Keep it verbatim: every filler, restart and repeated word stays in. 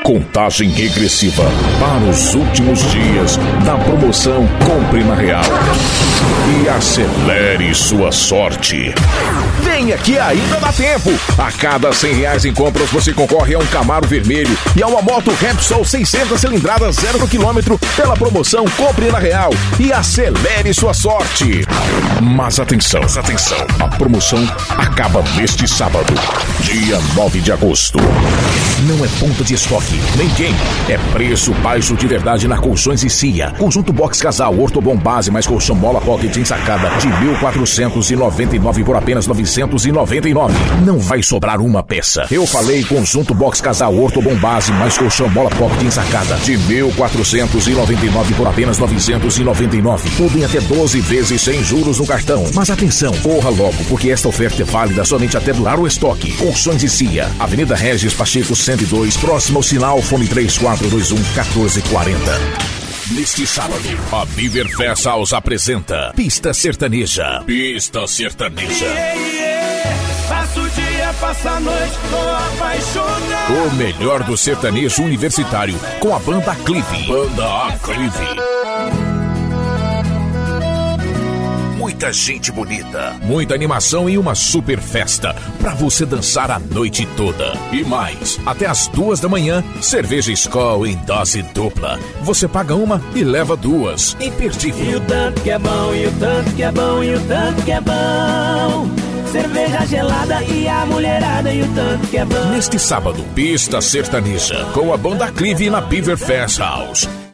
Contagem regressiva para os últimos dias da promoção Compre na Real e acelere sua sorte. Venha que ainda dá tempo. A cada cem reais em compras você concorre a um Camaro vermelho e a uma moto Repsol seiscentas cilindradas zero quilômetro pela promoção Compre na Real e acelere sua sorte. Mas atenção, atenção. A promoção acaba neste sábado, dia nove de agosto. Não é ponta de estoque, nem quem. É preço baixo de verdade na Colchões e Cia. Conjunto Box Casal, Ortobon Base mais colchão Mola Pocket ensacada de mil quatrocentos e noventa e nove por apenas novecentos e noventa e nove. Não vai sobrar uma peça. Eu falei conjunto Box Casal, Ortobon Base mais colchão Mola Pocket ensacada de mil quatrocentos e noventa e nove por apenas novecentos e noventa e nove. Tudo em até doze vezes sem juros no cartão. Mas atenção, corra logo, porque esta oferta é válida somente até durar o estoque. Colchões e Cia, Avenida Regis Pacheco cento e dois, próximo ao sinal, fone três quatro dois um, um quatro quatro zero. Neste sábado, a Beaver Fest House apresenta Pista Sertaneja. Pista Sertaneja. Yeah, yeah. Passa o dia, passa a noite, tô apaixonado. O melhor do sertanejo universitário com a banda Aclive. Banda Aclive. Muita gente bonita, muita animação e uma super festa pra você dançar a noite toda. E mais, até as duas da manhã, cerveja Skol em dose dupla. Você paga uma e leva duas. Imperdível. E o tanto que é bom, e o tanto que é bom, e o tanto que é bom. Cerveja gelada e a mulherada, e o tanto que é bom. Neste sábado, Pista Sertaneja com a banda Aclive na Beaver Fest House.